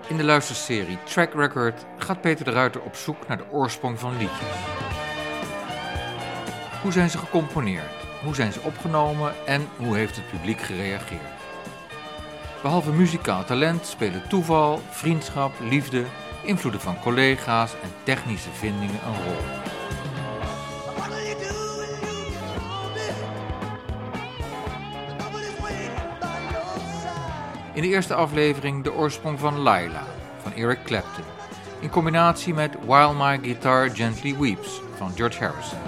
In de luisterserie Track Record gaat Peter de Ruiter op zoek naar de oorsprong van liedjes. Hoe zijn ze gecomponeerd? Hoe zijn ze opgenomen? En hoe heeft het publiek gereageerd? Behalve muzikaal talent spelen toeval, vriendschap, liefde, invloeden van collega's en technische vindingen een rol. In de eerste aflevering de oorsprong van Laila van Eric Clapton, in combinatie met While My Guitar Gently Weeps van George Harrison.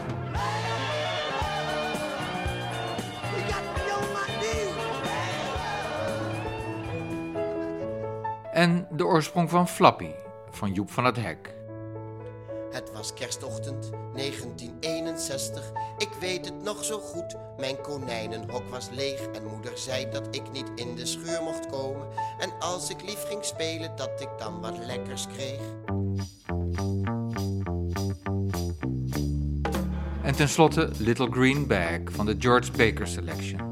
En de oorsprong van Flappy van Joep van het Hek. Het was kerstochtend 1961, ik weet het nog zo goed. Mijn konijnenhok was leeg en moeder zei dat ik niet in de schuur mocht komen. En als ik lief ging spelen, dat ik dan wat lekkers kreeg. En tenslotte Little Green Bag van de George Baker Selection.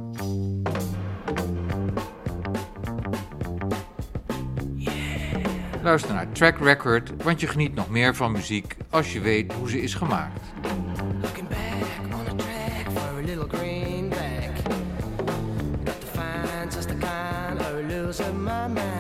Luister naar Track Record, want je geniet nog meer van muziek als je weet hoe ze is gemaakt. Looking back on a track for a little greenback. Got to find just the kind of losing my mind.